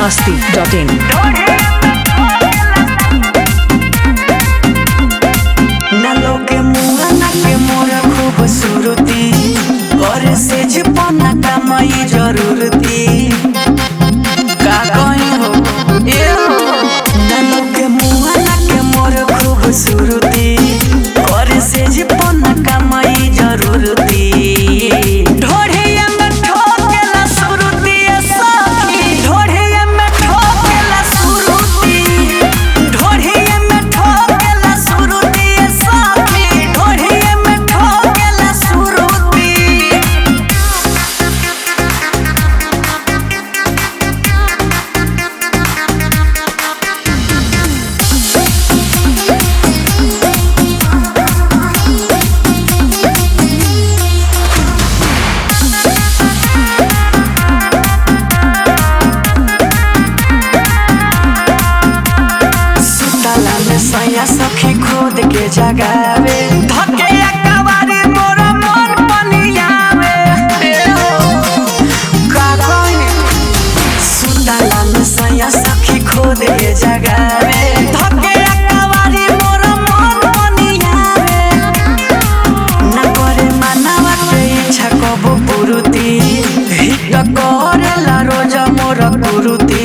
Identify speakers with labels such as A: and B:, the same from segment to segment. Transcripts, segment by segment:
A: biharmasti.in
B: नालो के मुआ ना के मोरा खूबसूरती करे से जपना कमाई जरूरती का कहीं हो ए हो नालो के मुआ ना के मोरा खूबसूरती करे से जपना कमाई जरूरती ढोढ़िया में ठोकेला सुरुती सखी ढोढ़िया में ठोकेला सुरुती ढोढ़िया में ठोकेला सुरुती सखी ढोढ़िया में ठोकेला सुरुती सुतला में सैया सखी खोद के जगावे धके कवारी मोरा मन पनियावे का कहीं सुतला में सैया सखी खोद के जगावे धके कवारी मोरा मन पनियावे ना करे मानवा के इच्छा कबो पुरुती हिट करेला रोज मोरा पुरुती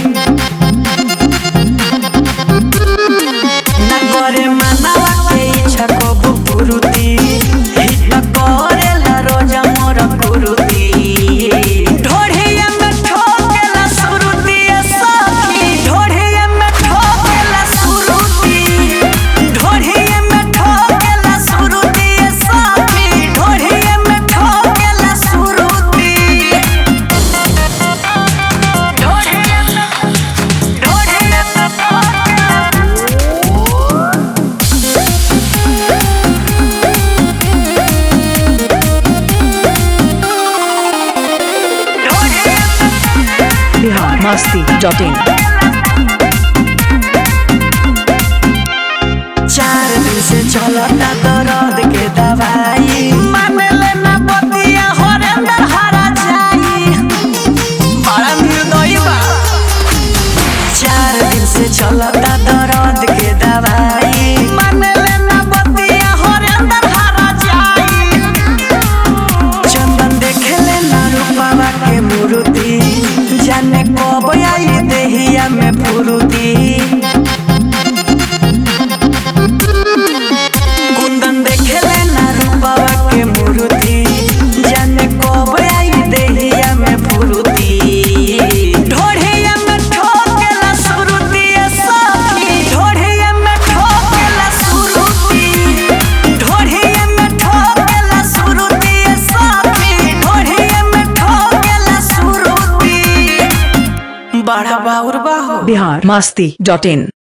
B: नगरे मानवा के इच्छा कबो पुरुती हिट करेला रोजा मोर पुरुती ढोढ़िया में ठोकेला सुरुती सखी ढोढ़िया में ठोकेला सुरुती ढोढ़िया में ठोकेला सुरुती सखी ढोढ़िया में ठोकेला सुरुती ढोढ़िया
A: biharmasti.in
B: 4 दिन से चलता दर्द के दवाई माने लेना बतिया हरेंद्र हरा जाई बड़ा निर्दयी बा 4 दिन से चलता दर्द के दवाई माने लेना बतिया हरेंद्र हरा जाई चंदन देखे लेना रूपावा के मूर्ति जाने कब आई देहिया में फुरुती कुंदन देखे लेना रूपावा के मूर्ति जाने कब आई देहिया में फुरुती ढोढ़िया में ठोकेला सुरुती सखी ढोढ़िया में ठोकेला सुरुती ढोढ़िया में ठोकेला सुरुती सखी ढोढ़िया में ठोकेला सुरुती बड़ा बाउर बाहो
A: biharmasti.in